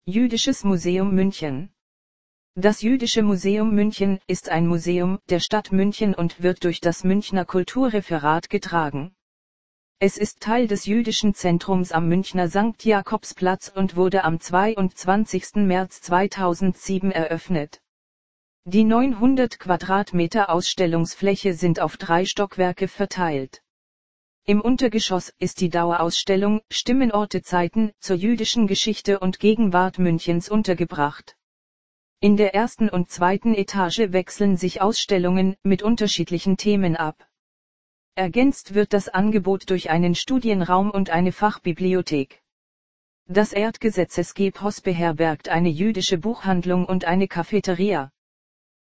Jüdisches Museum München. Das Jüdische Museum München ist ein Museum der Stadt München und wird durch das Münchner Kulturreferat getragen. Es ist Teil des Jüdischen Zentrums am Münchner St. Jakobsplatz und wurde am 22. März 2007 eröffnet. Die 900 Quadratmeter Ausstellungsfläche sind auf 3 Stockwerke verteilt. Im Untergeschoss ist die Dauerausstellung Stimmen, Orte, Zeiten zur jüdischen Geschichte und Gegenwart Münchens untergebracht. In der ersten und zweiten Etage wechseln sich Ausstellungen mit unterschiedlichen Themen ab. Ergänzt wird das Angebot durch einen Studienraum und eine Fachbibliothek. Das Erdgesetzesgebäude beherbergt eine jüdische Buchhandlung und eine Cafeteria.